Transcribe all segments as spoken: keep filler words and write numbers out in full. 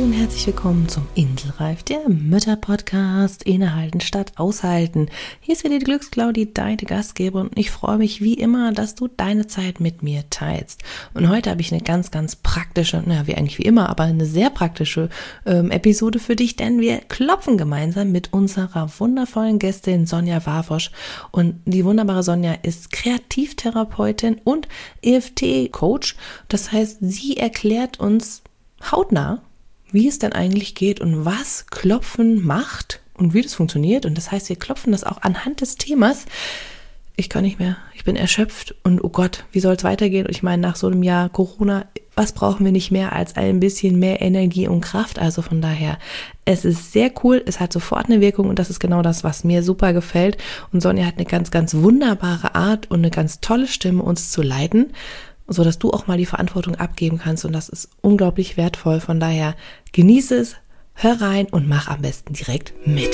und herzlich willkommen zum Inselreif, der Mütter-Podcast. Innehalten statt aushalten. Hier ist wieder die Glücksclaudi, deine Gastgeber, und ich freue mich wie immer, dass du deine Zeit mit mir teilst. Und heute habe ich eine ganz, ganz praktische, naja, wie eigentlich wie immer, aber eine sehr praktische ähm, Episode für dich, denn wir klopfen gemeinsam mit unserer wundervollen Gästin Sonja Warfosch. Und die wunderbare Sonja ist Kreativtherapeutin und E F T-Coach. Das heißt, sie erklärt uns hautnah, wie es denn eigentlich geht und was Klopfen macht und wie das funktioniert. Und das heißt, wir klopfen das auch anhand des Themas. Ich kann nicht mehr, ich bin erschöpft und oh Gott, wie soll es weitergehen? Und ich meine, nach so einem Jahr Corona, was brauchen wir nicht mehr als ein bisschen mehr Energie und Kraft? Also von daher, es ist sehr cool, es hat sofort eine Wirkung und das ist genau das, was mir super gefällt. Und Sonja hat eine ganz, ganz wunderbare Art und eine ganz tolle Stimme, uns zu leiten, so dass du auch mal die Verantwortung abgeben kannst, und das ist unglaublich wertvoll. Von daher genieße es, hör rein und mach am besten direkt mit.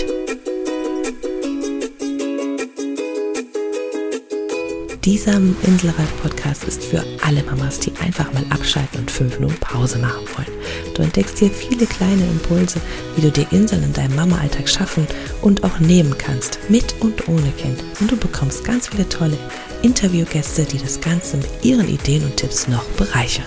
Dieser Inselreif-Podcast ist für alle Mamas, die einfach mal abschalten und fünf Minuten Pause machen wollen. Du entdeckst hier viele kleine Impulse, wie du dir Inseln in deinem Mama-Alltag schaffen und auch nehmen kannst, mit und ohne Kind. Und du bekommst ganz viele tolle Interviewgäste, die das Ganze mit ihren Ideen und Tipps noch bereichern.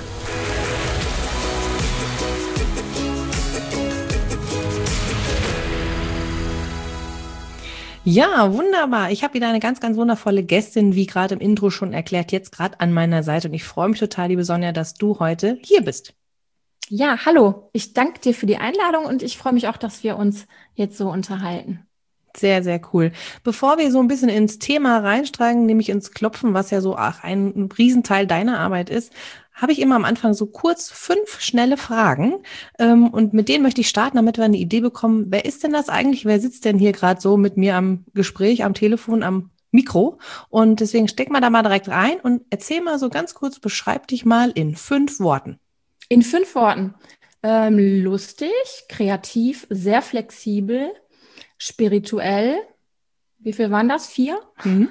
Ja, wunderbar. Ich habe wieder eine ganz, ganz wundervolle Gästin, wie gerade im Intro schon erklärt, jetzt gerade an meiner Seite. Und ich freue mich total, liebe Sonja, dass du heute hier bist. Ja, hallo. Ich danke dir für die Einladung und ich freue mich auch, dass wir uns jetzt so unterhalten. Sehr, sehr cool. Bevor wir so ein bisschen ins Thema reinsteigen, nämlich ins Klopfen, was ja so ach, ein Riesenteil deiner Arbeit ist, habe ich immer am Anfang so kurz fünf schnelle Fragen. Ähm, und mit denen möchte ich starten, damit wir eine Idee bekommen, wer ist denn das eigentlich? Wer sitzt denn hier gerade so mit mir am Gespräch, am Telefon, am Mikro? Und deswegen steck mal da mal direkt rein und erzähl mal so ganz kurz, beschreib dich mal in fünf Worten. In fünf Worten. Ähm, lustig, kreativ, sehr flexibel, spirituell. Wie viel waren das? Vier? Mhm.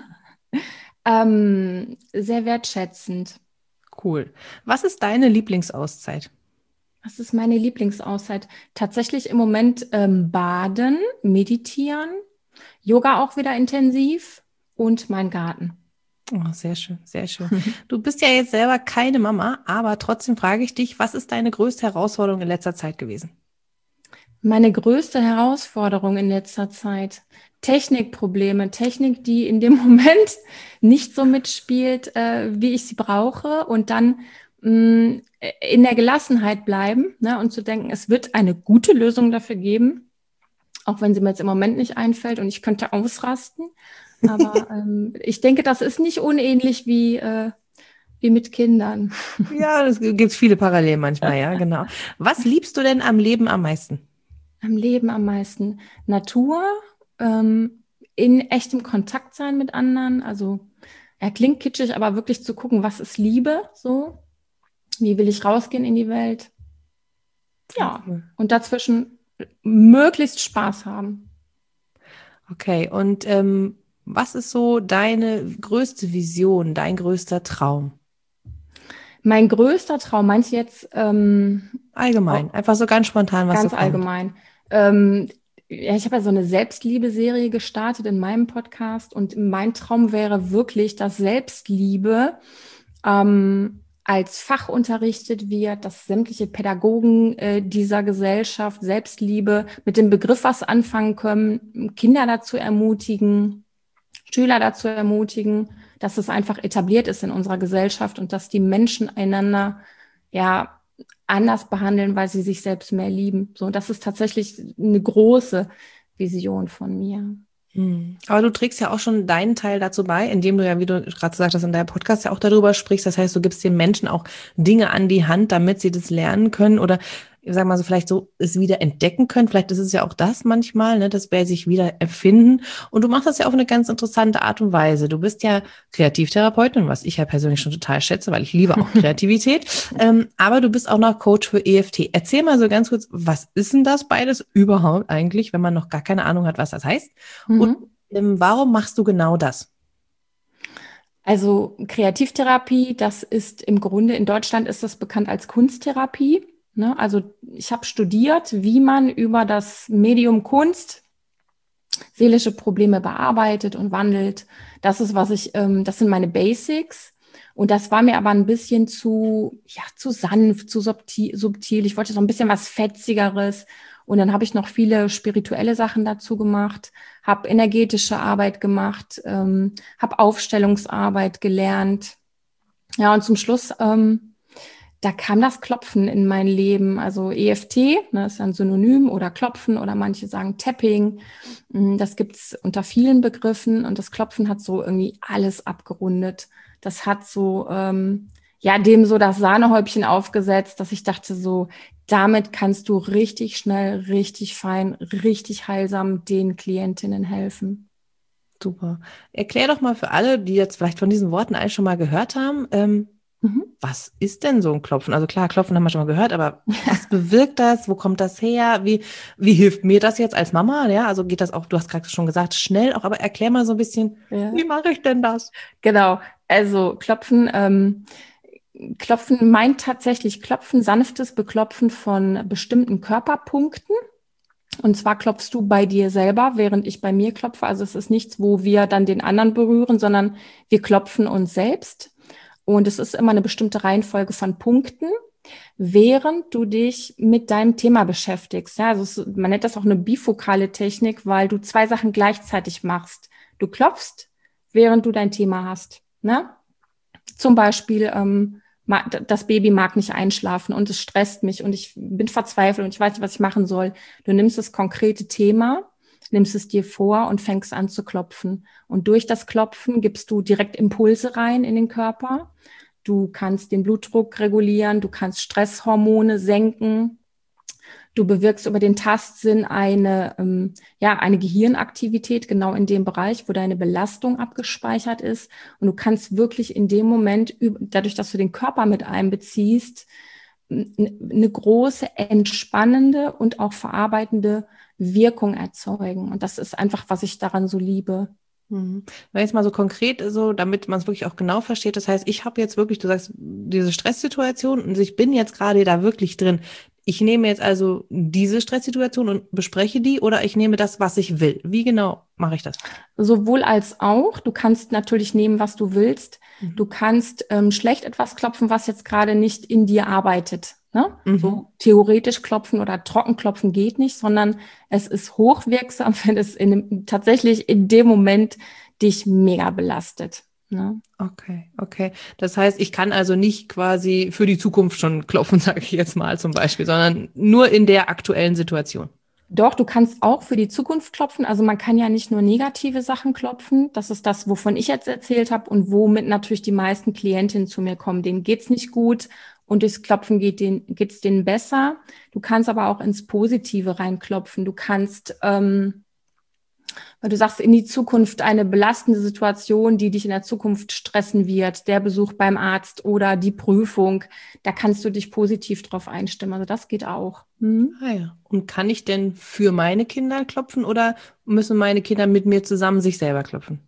ähm, sehr wertschätzend. Cool. Was ist deine Lieblingsauszeit? Was ist meine Lieblingsauszeit? Tatsächlich im Moment ähm, baden, meditieren, Yoga auch wieder intensiv und mein Garten. Oh, sehr schön, sehr schön. Du bist ja jetzt selber keine Mama, aber trotzdem frage ich dich, was ist deine größte Herausforderung in letzter Zeit gewesen? Meine größte Herausforderung in letzter Zeit, Technikprobleme, Technik, die in dem Moment nicht so mitspielt, äh, wie ich sie brauche, und dann mh, in der Gelassenheit bleiben, ne, und zu denken, es wird eine gute Lösung dafür geben, auch wenn sie mir jetzt im Moment nicht einfällt und ich könnte ausrasten. Aber ähm, ich denke, das ist nicht unähnlich wie, äh, wie mit Kindern. Ja, es gibt viele Parallelen manchmal, ja, genau. Was liebst du denn am Leben am meisten? Am Leben am meisten Natur, ähm, in echtem Kontakt sein mit anderen. Also er klingt kitschig, aber wirklich zu gucken, was ist Liebe, so. Wie will ich rausgehen in die Welt? Ja, und dazwischen möglichst Spaß haben. Okay, und ähm, was ist so deine größte Vision, dein größter Traum? Mein größter Traum, meinst du jetzt? Ähm, Allgemein, einfach so ganz spontan, was ganz so kommt. allgemein. Ähm, ja, ich habe ja so eine Selbstliebe-Serie gestartet in meinem Podcast, und mein Traum wäre wirklich, dass Selbstliebe ähm, als Fach unterrichtet wird, dass sämtliche Pädagogen äh, dieser Gesellschaft Selbstliebe mit dem Begriff was anfangen können, Kinder dazu ermutigen, Schüler dazu ermutigen, dass es einfach etabliert ist in unserer Gesellschaft und dass die Menschen einander ja anders behandeln, weil sie sich selbst mehr lieben. So, das ist tatsächlich eine große Vision von mir. Hm. Aber du trägst ja auch schon deinen Teil dazu bei, indem du ja, wie du gerade gesagt hast, in deinem Podcast ja auch darüber sprichst. Das heißt, du gibst den Menschen auch Dinge an die Hand, damit sie das lernen können oder, ich sag mal so, vielleicht so es wieder entdecken können. Vielleicht ist es ja auch das manchmal, ne, dass wir sich wieder erfinden. Und du machst das ja auf eine ganz interessante Art und Weise. Du bist ja Kreativtherapeutin, was ich ja persönlich schon total schätze, weil ich liebe auch Kreativität. ähm, aber du bist auch noch Coach für E F T. Erzähl mal so ganz kurz, was ist denn das beides überhaupt eigentlich, wenn man noch gar keine Ahnung hat, was das heißt? Mhm. Und ähm, warum machst du genau das? Also Kreativtherapie, das ist im Grunde, in Deutschland ist das bekannt als Kunsttherapie. Ne? Also ich habe studiert, wie man über das Medium Kunst seelische Probleme bearbeitet und wandelt. Das ist, was ich, ähm, das sind meine Basics. Und das war mir aber ein bisschen zu, ja, zu sanft, zu subtil, subtil. Ich wollte so ein bisschen was Fetzigeres. Und dann habe ich noch viele spirituelle Sachen dazu gemacht, habe energetische Arbeit gemacht, ähm, habe Aufstellungsarbeit gelernt. Ja, und zum Schluss, ähm, da kam das Klopfen in mein Leben. Also E F T, ne, ist ein Synonym, oder Klopfen, oder manche sagen Tapping. Das gibt's unter vielen Begriffen, und das Klopfen hat so irgendwie alles abgerundet. Das hat so, ähm, ja, dem so das Sahnehäubchen aufgesetzt, dass ich dachte so, damit kannst du richtig schnell, richtig fein, richtig heilsam den Klientinnen helfen. Super. Erklär doch mal für alle, die jetzt vielleicht von diesen Worten eigentlich schon mal gehört haben, ähm, Mhm. was ist denn so ein Klopfen? Also klar, Klopfen haben wir schon mal gehört, aber was bewirkt das? Wo kommt das her? Wie, wie hilft mir das jetzt als Mama? Ja, also geht das auch, du hast gerade schon gesagt, schnell auch, aber erklär mal so ein bisschen, Ja. wie mache ich denn das? Genau, also Klopfen, ähm, Klopfen meint tatsächlich Klopfen, sanftes Beklopfen von bestimmten Körperpunkten. Und zwar klopfst du bei dir selber, während ich bei mir klopfe. Also es ist nichts, wo wir dann den anderen berühren, sondern wir klopfen uns selbst. Und es ist immer eine bestimmte Reihenfolge von Punkten, während du dich mit deinem Thema beschäftigst. Ja, also es, man nennt das auch eine bifokale Technik, weil du zwei Sachen gleichzeitig machst. Du klopfst, während du dein Thema hast. Ne? Zum Beispiel, ähm, das Baby mag nicht einschlafen und es stresst mich und ich bin verzweifelt und ich weiß nicht, was ich machen soll. Du nimmst das konkrete Thema, nimmst es dir vor und fängst an zu klopfen. Und durch das Klopfen gibst du direkt Impulse rein in den Körper. Du kannst den Blutdruck regulieren, du kannst Stresshormone senken. Du bewirkst über den Tastsinn eine, ähm, ja, eine Gehirnaktivität genau in dem Bereich, wo deine Belastung abgespeichert ist. Und du kannst wirklich in dem Moment, dadurch, dass du den Körper mit einbeziehst, eine große entspannende und auch verarbeitende Wirkung erzeugen. Und das ist einfach, was ich daran so liebe. Mhm. Wenn jetzt mal so konkret, so damit man es wirklich auch genau versteht, das heißt, ich habe jetzt wirklich, du sagst, diese Stresssituation und ich bin jetzt gerade da wirklich drin. Ich nehme jetzt also diese Stresssituation und bespreche die, oder ich nehme das, was ich will. Wie genau mache ich das? Sowohl als auch. Du kannst natürlich nehmen, was du willst. Mhm. Du kannst ähm, schlecht etwas klopfen, was jetzt gerade nicht in dir arbeitet. Ne? Mhm. So theoretisch klopfen oder trocken klopfen geht nicht, sondern es ist hochwirksam, wenn es in dem, tatsächlich in dem Moment dich mega belastet. Ne? Okay, okay. Das heißt, ich kann also nicht quasi für die Zukunft schon klopfen, sage ich jetzt mal zum Beispiel, sondern nur in der aktuellen Situation. Doch, du kannst auch für die Zukunft klopfen. Also man kann ja nicht nur negative Sachen klopfen. Das ist das, wovon ich jetzt erzählt habe und womit natürlich die meisten Klientinnen zu mir kommen. Denen geht's nicht gut und durchs Klopfen geht denen, geht's denen besser. Du kannst aber auch ins Positive reinklopfen. Du kannst, ähm, weil du sagst, in die Zukunft eine belastende Situation, die dich in der Zukunft stressen wird, der Besuch beim Arzt oder die Prüfung, da kannst du dich positiv drauf einstimmen. Also das geht auch. Hm? Ah ja. Und kann ich denn für meine Kinder klopfen oder müssen meine Kinder mit mir zusammen sich selber klopfen?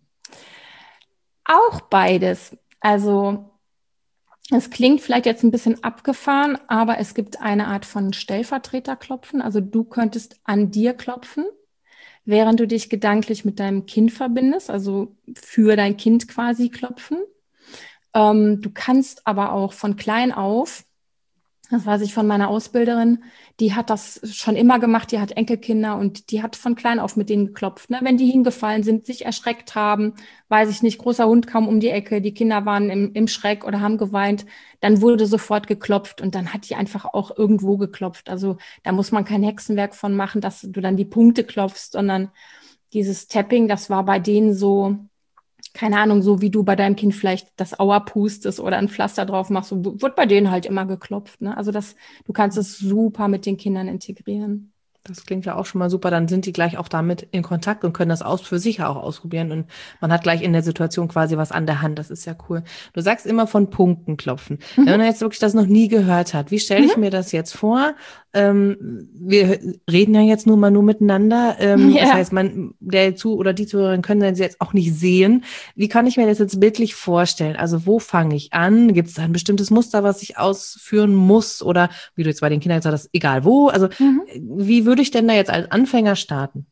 Auch beides. Also es klingt vielleicht jetzt ein bisschen abgefahren, aber es gibt eine Art von Stellvertreterklopfen. Also du könntest an dir klopfen, während du dich gedanklich mit deinem Kind verbindest, also für dein Kind quasi klopfen. Ähm, du kannst aber auch von klein auf, das weiß ich von meiner Ausbilderin, die hat das schon immer gemacht, die hat Enkelkinder und die hat von klein auf mit denen geklopft. Ne? Wenn die hingefallen sind, sich erschreckt haben, weiß ich nicht, großer Hund kam um die Ecke, die Kinder waren im, im Schreck oder haben geweint, dann wurde sofort geklopft und dann hat die einfach auch irgendwo geklopft. Also da muss man kein Hexenwerk von machen, dass du dann die Punkte klopfst, sondern dieses Tapping, das war bei denen so, keine Ahnung, so wie du bei deinem Kind vielleicht das Aua pustest oder ein Pflaster drauf machst, so wird bei denen halt immer geklopft. Ne? Also das, du kannst es super mit den Kindern integrieren. Das klingt ja auch schon mal super. Dann sind die gleich auch damit in Kontakt und können das aus für sich auch ausprobieren. Und man hat gleich in der Situation quasi was an der Hand. Das ist ja cool. Du sagst immer von Punkten klopfen. Wenn Mhm. man jetzt wirklich das noch nie gehört hat, wie stelle ich Mhm. mir das jetzt vor? Ähm, wir reden ja jetzt nur mal nur miteinander. Ähm, das Ja. heißt, man, der zu oder die Zuhörerin können das jetzt auch nicht sehen. Wie kann ich mir das jetzt bildlich vorstellen? Also wo fange ich an? Gibt es da ein bestimmtes Muster, was ich ausführen muss? Oder wie du jetzt bei den Kindern gesagt hast, egal wo? Also Mhm. wie würde ich denn da jetzt als Anfänger starten?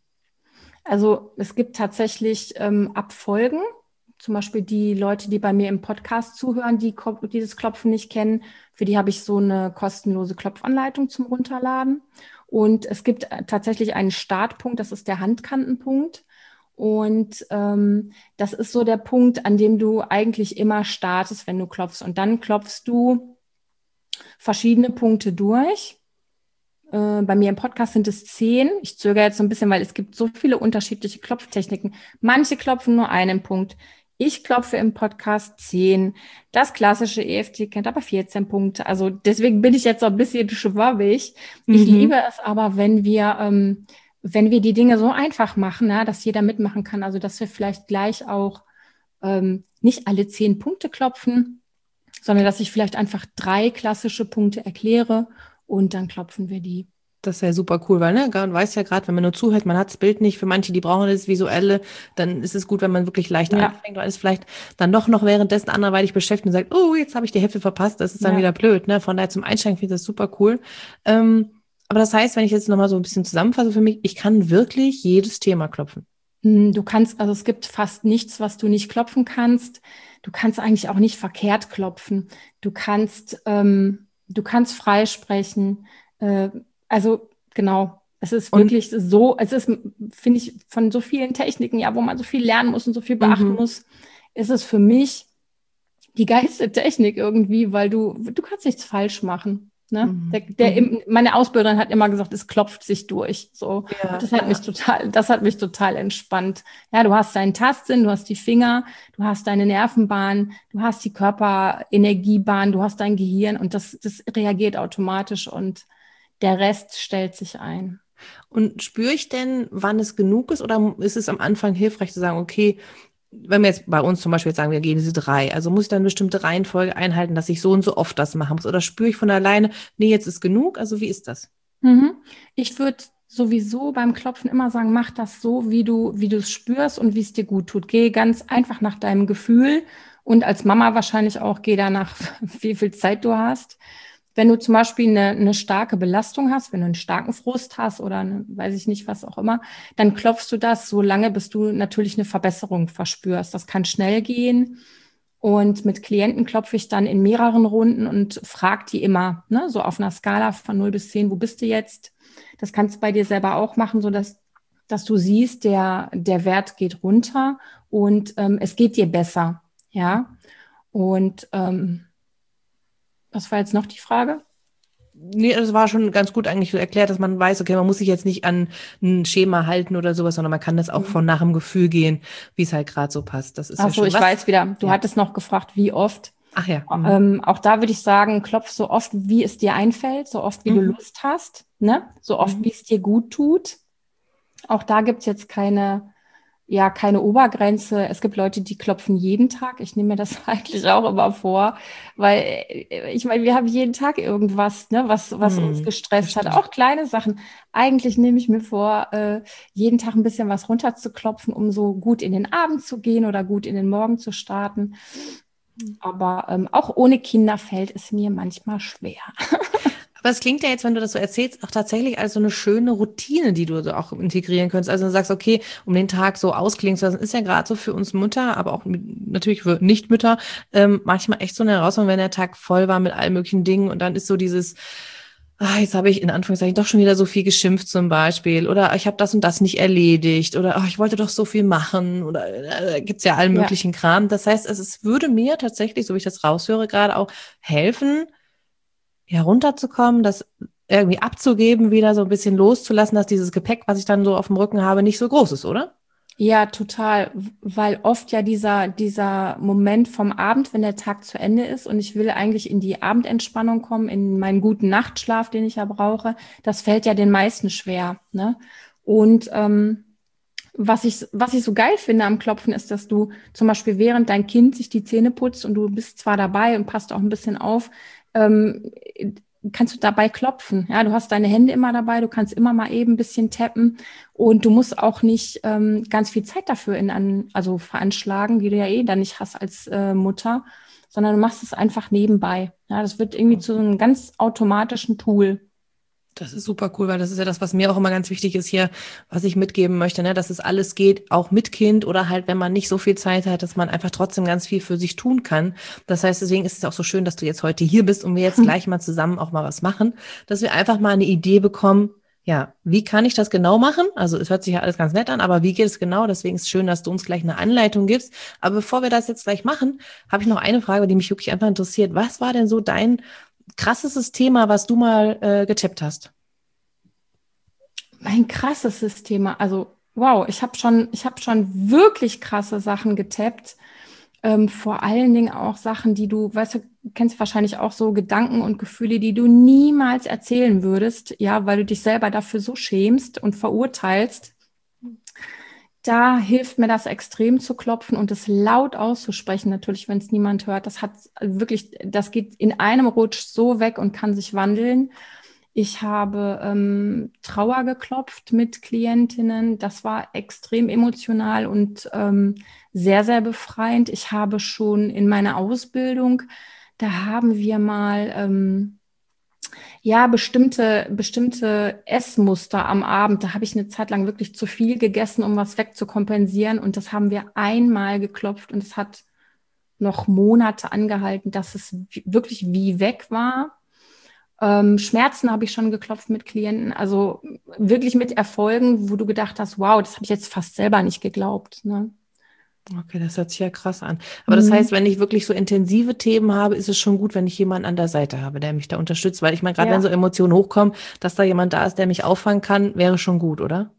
Also es gibt tatsächlich ähm, Abfolgen. Zum Beispiel die Leute, die bei mir im Podcast zuhören, die ko- dieses Klopfen nicht kennen, für die habe ich so eine kostenlose Klopfanleitung zum Runterladen. Und es gibt äh, tatsächlich einen Startpunkt, das ist der Handkantenpunkt. Und ähm, das ist so der Punkt, an dem du eigentlich immer startest, wenn du klopfst. Und dann klopfst du verschiedene Punkte durch. Äh, bei mir im Podcast sind es zehn. Ich zögere jetzt so ein bisschen, weil es gibt so viele unterschiedliche Klopftechniken. Manche klopfen nur einen Punkt. Ich klopfe im Podcast zehn. Das klassische E F T kennt aber vierzehn Punkte. Also deswegen bin ich jetzt so ein bisschen schwabbig. Ich Mhm. liebe es aber, wenn wir, ähm, wenn wir die Dinge so einfach machen, na, dass jeder mitmachen kann. Also dass wir vielleicht gleich auch ähm, nicht alle zehn Punkte klopfen, sondern dass ich vielleicht einfach drei klassische Punkte erkläre und dann klopfen wir die. Das ist ja super cool, weil, ne, man weiß ja gerade, wenn man nur zuhört, man hat das Bild nicht. Für manche, die brauchen das Visuelle, dann ist es gut, wenn man wirklich leicht Ja, anfängt, weil es vielleicht dann doch noch währenddessen anderweitig beschäftigt und sagt, oh, jetzt habe ich die Hälfte verpasst, das ist dann ja. wieder blöd, ne? Von daher zum Einsteigen finde ich das super cool. Ähm, aber das heißt, wenn ich jetzt nochmal so ein bisschen zusammenfasse für mich, ich kann wirklich jedes Thema klopfen. Hm, Du kannst, also es gibt fast nichts, was du nicht klopfen kannst. Du kannst eigentlich auch nicht verkehrt klopfen. Du kannst, ähm, du kannst freisprechen. Äh, also genau, es ist Und wirklich so, es ist, finde ich, von so vielen Techniken, ja, wo man so viel lernen muss und so viel beachten mhm. muss, ist es für mich die geilste Technik irgendwie, weil du, du kannst nichts falsch machen. Ne? Der, Mhm. der, Mhm. im- meine Ausbilderin hat immer gesagt, es klopft sich durch. So. Und Ja, das hat mich ja. total, das hat mich total entspannt. Ja, du hast deinen Tastsinn, du hast die Finger, du hast deine Nervenbahn, du hast die Körperenergiebahn, du hast dein Gehirn und das, das reagiert automatisch und der Rest stellt sich ein. Und spüre ich denn, wann es genug ist, oder ist es am Anfang hilfreich zu sagen, okay, wenn wir jetzt bei uns zum Beispiel jetzt sagen, wir gehen diese drei, also muss ich dann eine bestimmte Reihenfolge einhalten, dass ich so und so oft das machen muss? Oder spüre ich von alleine, nee, jetzt ist genug? Also wie ist das? Mhm. Ich würde sowieso beim Klopfen immer sagen, mach das so, wie du, wie du es spürst und wie es dir gut tut. Geh ganz einfach nach deinem Gefühl und als Mama wahrscheinlich auch geh danach, wie viel Zeit du hast. Wenn du zum Beispiel eine, eine starke Belastung hast, wenn du einen starken Frust hast oder eine, weiß ich nicht, was auch immer, dann klopfst du das so lange, bis du natürlich eine Verbesserung verspürst. Das kann schnell gehen. Und mit Klienten klopfe ich dann in mehreren Runden und frage die immer, ne, so auf einer Skala von null bis zehn, wo bist du jetzt? Das kannst du bei dir selber auch machen, so dass, dass du siehst, der, der Wert geht runter und ähm, es geht dir besser. Ja. Und ähm, was war jetzt noch die Frage? Nee, das war schon ganz gut eigentlich so erklärt, dass man weiß, okay, man muss sich jetzt nicht an ein Schema halten oder sowas, sondern man kann das auch von nach dem Gefühl gehen, wie es halt gerade so passt. Das ist Ach ja so, schön. ich Was? weiß wieder. Du Ja. hattest noch gefragt, wie oft. Ach ja. Mhm. Ähm, auch da würde ich sagen, klopf so oft, wie es dir einfällt, so oft, wie du Mhm. Lust hast, ne? So oft, Mhm. wie es dir gut tut. Auch da gibt's jetzt keine, ja, keine Obergrenze. Es gibt Leute, die klopfen jeden Tag. Ich nehme mir das eigentlich auch immer vor, weil äh, ich meine, wir haben jeden Tag irgendwas, ne, was, was uns Mhm. Das gestresst hat. stimmt. Auch kleine Sachen. Eigentlich nehme ich mir vor, äh, jeden Tag ein bisschen was runterzuklopfen, um so gut in den Abend zu gehen oder gut in den Morgen zu starten. Aber ähm, auch ohne Kinder fällt es mir manchmal schwer. Aber es klingt ja jetzt, wenn du das so erzählst, auch tatsächlich als so eine schöne Routine, die du so auch integrieren könntest. Also du sagst, okay, um den Tag so ausklingen zu lassen, ist ja gerade so für uns Mütter, aber auch mit, natürlich für Nichtmütter, ähm, manchmal echt so eine Herausforderung, wenn der Tag voll war mit allen möglichen Dingen und dann ist so dieses, ah, jetzt habe ich in Anführungszeichen doch schon wieder so viel geschimpft zum Beispiel oder ich habe das und das nicht erledigt oder ach, ich wollte doch so viel machen oder äh, gibt's ja allen Ja, möglichen Kram. Das heißt, es, es würde mir tatsächlich, so wie ich das raushöre, gerade auch helfen, ja, runterzukommen, das irgendwie abzugeben, wieder so ein bisschen loszulassen, dass dieses Gepäck, was ich dann so auf dem Rücken habe, nicht so groß ist, oder? Ja, total, weil oft ja dieser, dieser Moment vom Abend, wenn der Tag zu Ende ist und ich will eigentlich in die Abendentspannung kommen, in meinen guten Nachtschlaf, den ich ja brauche, das fällt ja den meisten schwer, ne? Und ähm, was ich, was ich so geil finde am Klopfen ist, dass du zum Beispiel während dein Kind sich die Zähne putzt und du bist zwar dabei und passt auch ein bisschen auf, ähm, kannst du dabei klopfen. Ja, du hast deine Hände immer dabei, du kannst immer mal eben ein bisschen tappen und du musst auch nicht ähm, ganz viel Zeit dafür in an, also veranschlagen, die du ja eh dann nicht hast als äh, Mutter, sondern du machst es einfach nebenbei. Ja, das wird irgendwie zu so einem ganz automatischen Tool. Das ist super cool, weil das ist ja das, was mir auch immer ganz wichtig ist hier, was ich mitgeben möchte, ne, dass es alles geht, auch mit Kind oder halt, wenn man nicht so viel Zeit hat, dass man einfach trotzdem ganz viel für sich tun kann. Das heißt, deswegen ist es auch so schön, dass du jetzt heute hier bist und wir jetzt gleich mal zusammen auch mal was machen, dass wir einfach mal eine Idee bekommen, ja, wie kann ich das genau machen? Also es hört sich ja alles ganz nett an, aber wie geht es genau? Deswegen ist es schön, dass du uns gleich eine Anleitung gibst. Aber bevor wir das jetzt gleich machen, habe ich noch eine Frage, die mich wirklich einfach interessiert. Was war denn so dein krassestes Thema, was du mal äh, getippt hast? Mein krasses Thema. Also, wow, ich habe schon, ich habe schon wirklich krasse Sachen getappt. Ähm, vor allen Dingen auch Sachen, die du, weißt du, kennst wahrscheinlich auch so Gedanken und Gefühle, die du niemals erzählen würdest, ja, weil du dich selber dafür so schämst und verurteilst. Da hilft mir das extrem zu klopfen und es laut auszusprechen, natürlich, wenn es niemand hört. Das hat wirklich, das geht in einem Rutsch so weg und kann sich wandeln. Ich habe ähm, Trauer geklopft mit Klientinnen. Das war extrem emotional und ähm, sehr, sehr befreiend. Ich habe schon in meiner Ausbildung, da haben wir mal ähm, ja bestimmte, bestimmte Essmuster am Abend. Da habe ich eine Zeit lang wirklich zu viel gegessen, um was wegzukompensieren. Und das haben wir einmal geklopft und es hat noch Monate angehalten, dass es wirklich wie weg war. Ähm, Schmerzen habe ich schon geklopft mit Klienten, also wirklich mit Erfolgen, wo du gedacht hast, wow, das habe ich jetzt fast selber nicht geglaubt. Ne? Okay, das hört sich ja krass an. Aber das Mhm. heißt, wenn ich wirklich so intensive Themen habe, ist es schon gut, wenn ich jemanden an der Seite habe, der mich da unterstützt. Weil ich meine, gerade wenn Ja, so Emotionen hochkommen, dass da jemand da ist, der mich auffangen kann, wäre schon gut, oder?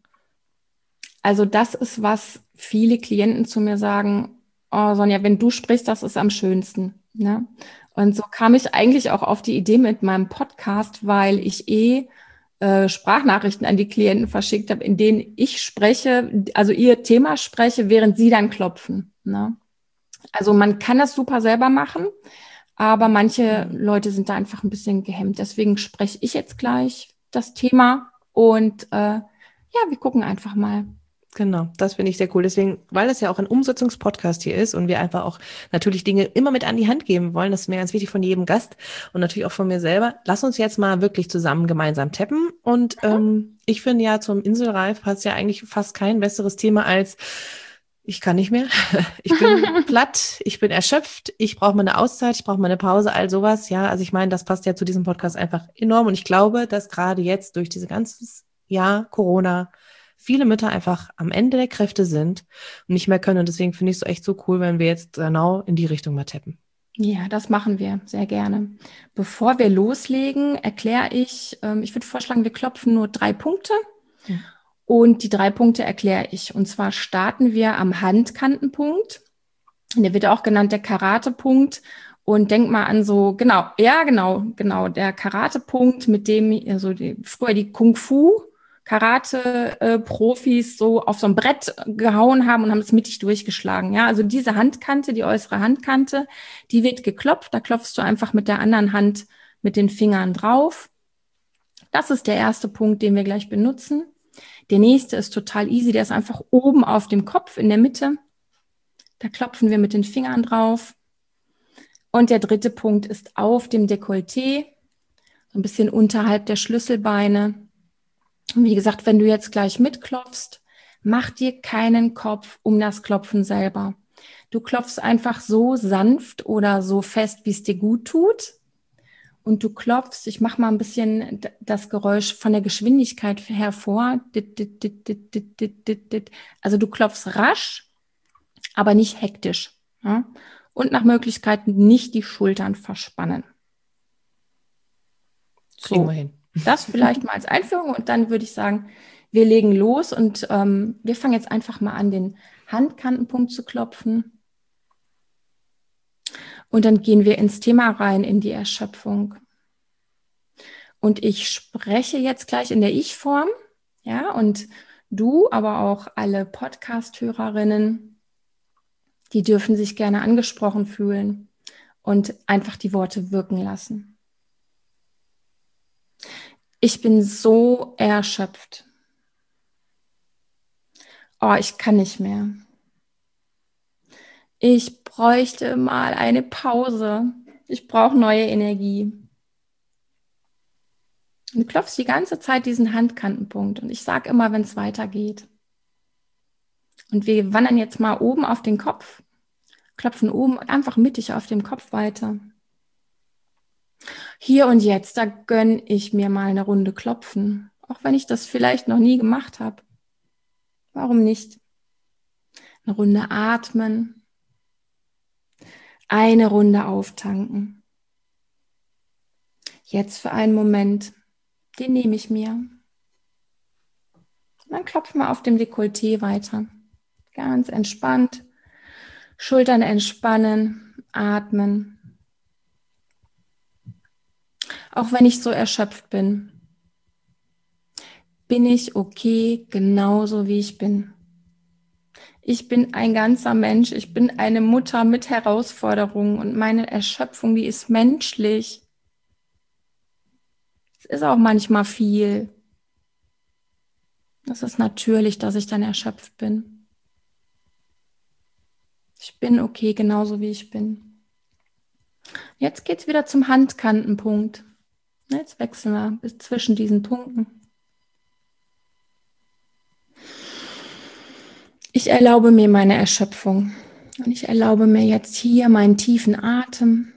also das ist, was viele Klienten zu mir sagen, oh Sonja, wenn du sprichst, das ist am schönsten. Ne? Und so kam ich eigentlich auch auf die Idee mit meinem Podcast, weil ich eh äh, Sprachnachrichten an die Klienten verschickt habe, in denen ich spreche, also ihr Thema spreche, während sie dann klopfen. Ne? Also man kann das super selber machen, aber manche Leute sind da einfach ein bisschen gehemmt. Deswegen spreche ich jetzt gleich das Thema und äh, ja, wir gucken einfach mal. Genau, das finde ich sehr cool. Deswegen, weil es ja auch ein Umsetzungspodcast hier ist und wir einfach auch natürlich Dinge immer mit an die Hand geben wollen, das ist mir ganz wichtig von jedem Gast und natürlich auch von mir selber. Lass uns jetzt mal wirklich zusammen gemeinsam tappen. Und ähm, ich finde ja, zum Inselreif passt ja eigentlich fast kein besseres Thema als ich kann nicht mehr. Ich bin platt, ich bin erschöpft, ich brauche mal eine Auszeit, ich brauche mal eine Pause, all sowas. Ja, also ich meine, das passt ja zu diesem Podcast einfach enorm. Und ich glaube, dass gerade jetzt durch diese ganzes Jahr Corona viele Mütter einfach am Ende der Kräfte sind und nicht mehr können. Und deswegen finde ich es so echt so cool, wenn wir jetzt genau in die Richtung mal tappen. Ja, das machen wir sehr gerne. Bevor wir loslegen, erkläre ich, ähm, ich würde vorschlagen, wir klopfen nur drei Punkte Mhm. und die drei Punkte erkläre ich. Und zwar starten wir am Handkantenpunkt. Der wird auch genannt der Karatepunkt. Und denk mal an so, genau, ja, genau, genau, der Karatepunkt, mit dem, also die, früher die Kung-Fu Karate-Profis so auf so ein Brett gehauen haben und haben es mittig durchgeschlagen. Ja, also diese Handkante, die äußere Handkante, die wird geklopft. Da klopfst du einfach mit der anderen Hand mit den Fingern drauf. Das ist der erste Punkt, den wir gleich benutzen. Der nächste ist total easy. Der ist einfach oben auf dem Kopf in der Mitte. Da klopfen wir mit den Fingern drauf. Und der dritte Punkt ist auf dem Dekolleté, so ein bisschen unterhalb der Schlüsselbeine. Und wie gesagt, wenn du jetzt gleich mitklopfst, mach dir keinen Kopf um das Klopfen selber. Du klopfst einfach so sanft oder so fest, wie es dir gut tut. Und du klopfst, ich mache mal ein bisschen das Geräusch von der Geschwindigkeit hervor. Also du klopfst rasch, aber nicht hektisch. Ja? Und nach Möglichkeit nicht die Schultern verspannen. Kriegen wir So, hin. das vielleicht mal als Einführung und dann würde ich sagen, wir legen los und ähm, wir fangen jetzt einfach mal an, den Handkantenpunkt zu klopfen. Und dann gehen wir ins Thema rein, in die Erschöpfung. Und ich spreche jetzt gleich in der Ich-Form, ja, und du, aber auch alle Podcast-Hörerinnen, die dürfen sich gerne angesprochen fühlen und einfach die Worte wirken lassen. Ich bin so erschöpft. Oh, ich kann nicht mehr. Ich bräuchte mal eine Pause. Ich brauche neue Energie. Und du klopfst die ganze Zeit diesen Handkantenpunkt. Und ich sage immer, wenn es weitergeht. Und wir wandern jetzt mal oben auf den Kopf. Klopfen oben einfach mittig auf dem Kopf weiter. Hier und jetzt, da gönne ich mir mal eine Runde klopfen. Auch wenn ich das vielleicht noch nie gemacht habe. Warum nicht? Eine Runde atmen. Eine Runde auftanken. Jetzt für einen Moment, den nehme ich mir. Und dann klopfen wir auf dem Dekolleté weiter. Ganz entspannt. Schultern entspannen, atmen. Auch wenn ich so erschöpft bin, bin ich okay, genauso wie ich bin. Ich bin ein ganzer Mensch, ich bin eine Mutter mit Herausforderungen und meine Erschöpfung, die ist menschlich. Es ist auch manchmal viel. Es ist natürlich, dass ich dann erschöpft bin. Ich bin okay, genauso wie ich bin. Jetzt geht es wieder zum Handkantenpunkt. Jetzt wechseln wir bis zwischen diesen Punkten. Ich erlaube mir meine Erschöpfung. Und ich erlaube mir jetzt hier meinen tiefen Atem.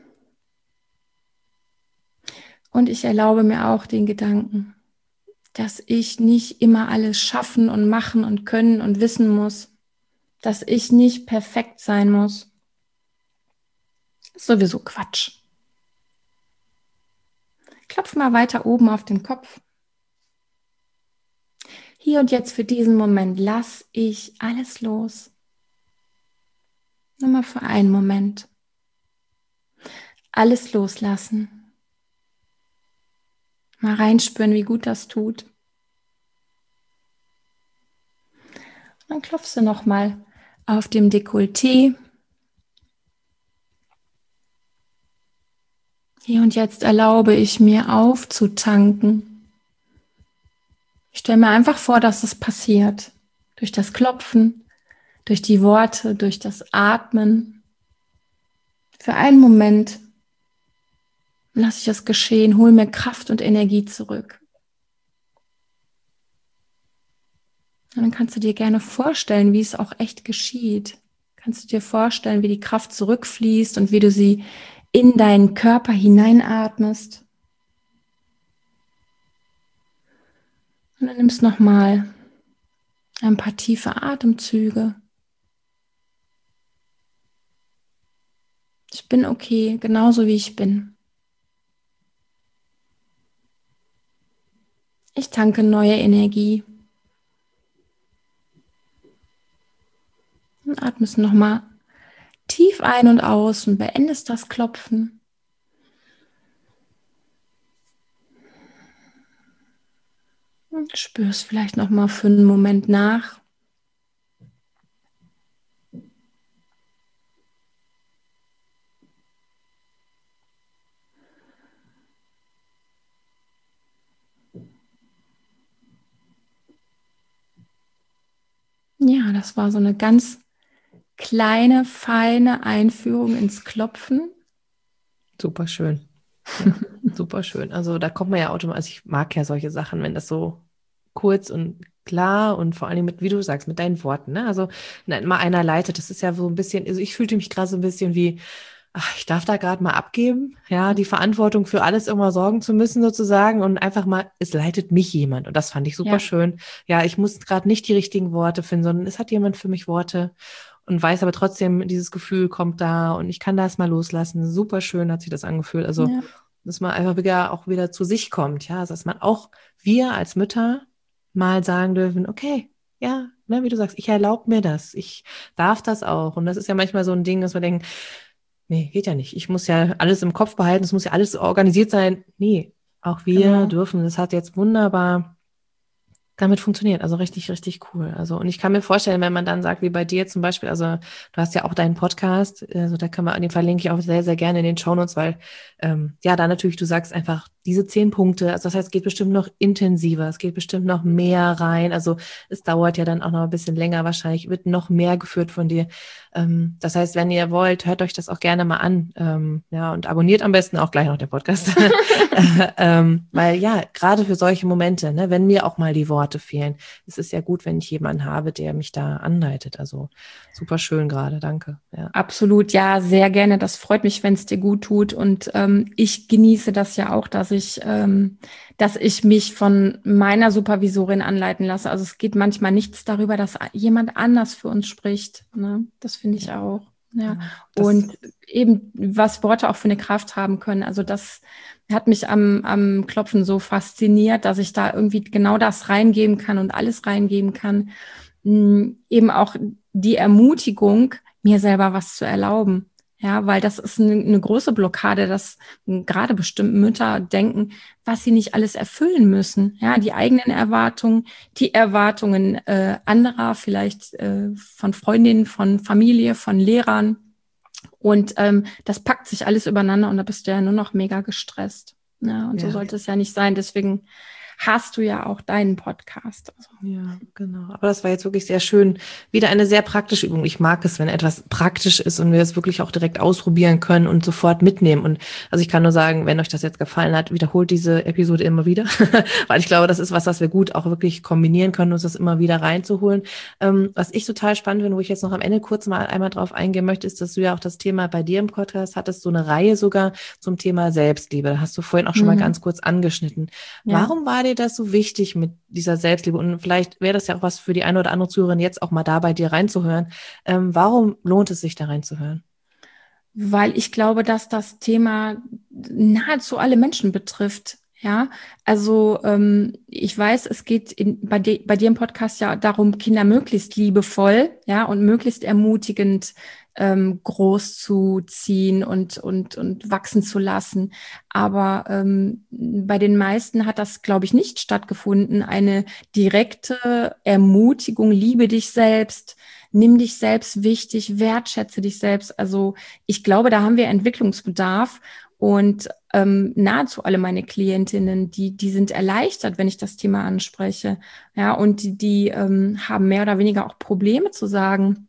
Und ich erlaube mir auch den Gedanken, dass ich nicht immer alles schaffen und machen und können und wissen muss. Dass ich nicht perfekt sein muss. Das ist sowieso Quatsch. Klopf mal weiter oben auf den Kopf. Hier und jetzt für diesen Moment lasse ich alles los. Nur mal für einen Moment. Alles loslassen. Mal reinspüren, wie gut das tut. Dann klopfst du nochmal auf dem Dekolleté. Hier und jetzt erlaube ich mir aufzutanken. Ich stelle mir einfach vor, dass es passiert. Durch das Klopfen, durch die Worte, durch das Atmen. Für einen Moment lasse ich es geschehen, hole mir Kraft und Energie zurück. Und dann kannst du dir gerne vorstellen, wie es auch echt geschieht. Kannst du dir vorstellen, wie die Kraft zurückfließt und wie du sie in deinen Körper hineinatmest. Und dann nimmst nochmal ein paar tiefe Atemzüge. Ich bin okay, genauso wie ich bin. Ich tanke neue Energie. Und atmest nochmal tief ein und aus und beendest das Klopfen. Und spürst vielleicht nochmal für einen Moment nach. Ja, das war so eine ganz kleine, feine Einführung ins Klopfen. Super schön. Ja, super schön. Also da kommt man ja automatisch, also ich mag ja solche Sachen, wenn das so kurz und klar und vor allem mit, wie du sagst, mit deinen Worten, ne? Also na, mal einer leitet, das ist ja so ein bisschen, also ich fühlte mich gerade so ein bisschen wie, ach, ich darf da gerade mal abgeben, ja, die Verantwortung für alles immer sorgen zu müssen sozusagen und einfach mal, es leitet mich jemand und das fand ich super Ja. schön. Ja, ich muss gerade nicht die richtigen Worte finden, sondern es hat jemand für mich Worte und weiß aber trotzdem, dieses Gefühl kommt da und ich kann das mal loslassen. Super schön hat sich das angefühlt. Also, Ja. dass man einfach wieder auch wieder zu sich kommt, ja, also, dass man auch, wir als Mütter mal sagen dürfen, okay, ja, ne, wie du sagst, ich erlaube mir das, ich darf das auch. Und das ist ja manchmal so ein Ding, dass wir denken, nee, geht ja nicht. Ich muss ja alles im Kopf behalten, es muss ja alles organisiert sein. Nee, auch wir Genau. dürfen. Das hat jetzt wunderbar damit funktioniert. Also richtig, richtig cool. Also, und ich kann mir vorstellen, wenn man dann sagt, wie bei dir zum Beispiel, also du hast ja auch deinen Podcast, also da kann man, den verlinke ich auch sehr, sehr gerne in den Shownotes, weil ähm, ja, da natürlich, du sagst einfach diese zehn Punkte, also das heißt, es geht bestimmt noch intensiver, es geht bestimmt noch mehr rein, also es dauert ja dann auch noch ein bisschen länger wahrscheinlich, wird noch mehr geführt von dir. Ähm, das heißt, wenn ihr wollt, hört euch das auch gerne mal an, ähm, ja, und abonniert am besten auch gleich noch den Podcast, ähm, weil ja, gerade für solche Momente, ne, wenn mir auch mal die Worte fehlen, es ist ja gut, wenn ich jemanden habe, der mich da anleitet, also super schön gerade, danke, ja. Absolut, ja, sehr gerne. Das freut mich, wenn es dir gut tut. Und ähm, ich genieße das ja auch, dass ich, ähm, dass ich mich von meiner Supervisorin anleiten lasse. Also es geht manchmal nichts darüber, dass jemand anders für uns spricht. Ne? Das finde ich Ja. auch. Ja. Ja, das, Und eben, was Worte auch für eine Kraft haben können. Also das hat mich am, am Klopfen so fasziniert, dass ich da irgendwie genau das reingeben kann und alles reingeben kann. Mh, eben auch die Ermutigung, mir selber was zu erlauben. Ja, weil das ist eine, eine große Blockade, dass gerade bestimmte Mütter denken, was sie nicht alles erfüllen müssen. Ja, die eigenen Erwartungen, die Erwartungen äh, anderer, vielleicht äh, von Freundinnen, von Familie, von Lehrern. Und ähm, das packt sich alles übereinander und da bist du ja nur noch mega gestresst. Ja, und ja. so sollte es ja nicht sein. Deswegen hast du ja auch deinen Podcast. Also. Ja, genau. Aber das war jetzt wirklich sehr schön. Wieder eine sehr praktische Übung. Ich mag es, wenn etwas praktisch ist und wir es wirklich auch direkt ausprobieren können und sofort mitnehmen. Und also ich kann nur sagen, wenn euch das jetzt gefallen hat, wiederholt diese Episode immer wieder, weil ich glaube, das ist was, was wir gut auch wirklich kombinieren können, uns das immer wieder reinzuholen. Ähm, was ich total spannend finde, wo ich jetzt noch am Ende kurz mal einmal drauf eingehen möchte, ist, dass du ja auch das Thema bei dir im Podcast hattest, so eine Reihe sogar zum Thema Selbstliebe. Da hast du vorhin auch schon Mhm. mal ganz kurz angeschnitten. Ja. Warum war dir das so wichtig mit dieser Selbstliebe? Und vielleicht wäre das ja auch was für die eine oder andere Zuhörerin, jetzt auch mal da bei dir reinzuhören. Ähm, warum lohnt es sich, da reinzuhören? Weil ich glaube, dass das Thema nahezu alle Menschen betrifft. Ja, also ähm, ich weiß, es geht in, bei, de, bei dir im Podcast ja darum, Kinder möglichst liebevoll, ja, und möglichst ermutigend ähm, groß zu ziehen und und und wachsen zu lassen. Aber ähm, bei den meisten hat das, glaube ich, nicht stattgefunden. Eine direkte Ermutigung: Liebe dich selbst, nimm dich selbst wichtig, wertschätze dich selbst. Also ich glaube, da haben wir Entwicklungsbedarf. Und ähm, nahezu alle meine Klientinnen, die, die sind erleichtert, wenn ich das Thema anspreche. Ja, und die, die ähm, haben mehr oder weniger auch Probleme zu sagen.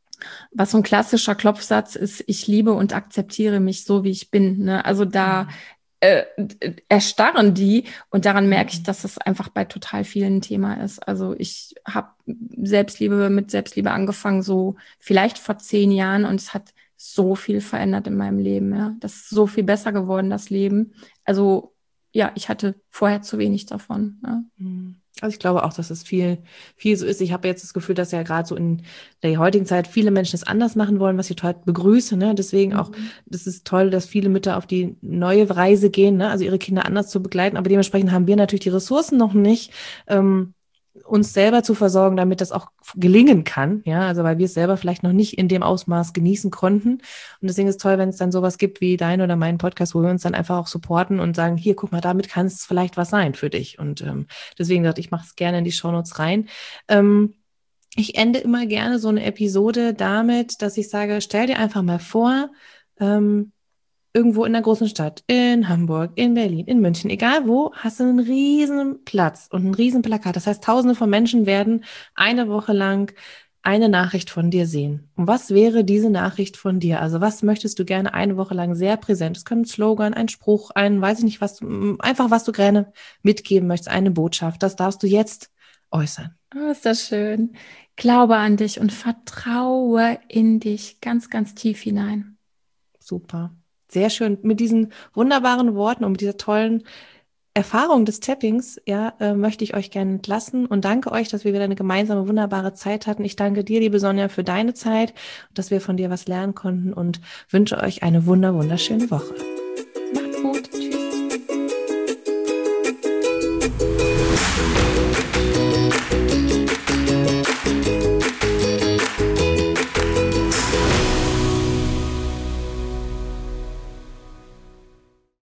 Was so ein klassischer Klopfsatz ist: Ich liebe und akzeptiere mich so, wie ich bin. Ne? Also da äh, erstarren die, und daran merke ich, dass das einfach bei total vielen ein Thema ist. Also ich habe Selbstliebe mit Selbstliebe angefangen, so vielleicht vor zehn Jahren, und es hat so viel verändert in meinem Leben. Ja, das ist so viel besser geworden, das Leben. Also ja, ich hatte vorher zu wenig davon. Ja. Also ich glaube auch, dass es viel, viel so ist. Ich habe jetzt das Gefühl, dass ja gerade so in der heutigen Zeit viele Menschen es anders machen wollen, was ich total begrüße. Ne? Deswegen auch, das ist toll, dass viele Mütter auf die neue Reise gehen, ne? Also ihre Kinder anders zu begleiten. Aber dementsprechend haben wir natürlich die Ressourcen noch nicht, ähm, uns selber zu versorgen, damit das auch gelingen kann, ja, also weil wir es selber vielleicht noch nicht in dem Ausmaß genießen konnten. Und deswegen ist es toll, wenn es dann sowas gibt wie dein oder meinen Podcast, wo wir uns dann einfach auch supporten und sagen, hier, guck mal, damit kann es vielleicht was sein für dich. Und ähm, deswegen dachte ich, ich mache es gerne in die Shownotes rein. Ähm, ich ende immer gerne so eine Episode damit, dass ich sage, stell dir einfach mal vor, ähm, irgendwo in einer großen Stadt, in Hamburg, in Berlin, in München, egal wo, hast du einen riesen Platz und ein riesen Plakat. Das heißt, Tausende von Menschen werden eine Woche lang eine Nachricht von dir sehen. Und was wäre diese Nachricht von dir? Also was möchtest du gerne eine Woche lang sehr präsent? Es können ein Slogan, ein Spruch, ein, weiß ich nicht was, einfach was du gerne mitgeben möchtest, eine Botschaft. Das darfst du jetzt äußern. Oh, ist das schön. Glaube an dich und vertraue in dich ganz, ganz tief hinein. Super. Sehr schön. Mit diesen wunderbaren Worten und mit dieser tollen Erfahrung des Tappings, ja, äh, möchte ich euch gerne entlassen und danke euch, dass wir wieder eine gemeinsame wunderbare Zeit hatten. Ich danke dir, liebe Sonja, für deine Zeit, dass wir von dir was lernen konnten und wünsche euch eine wunder, wunderschöne Woche.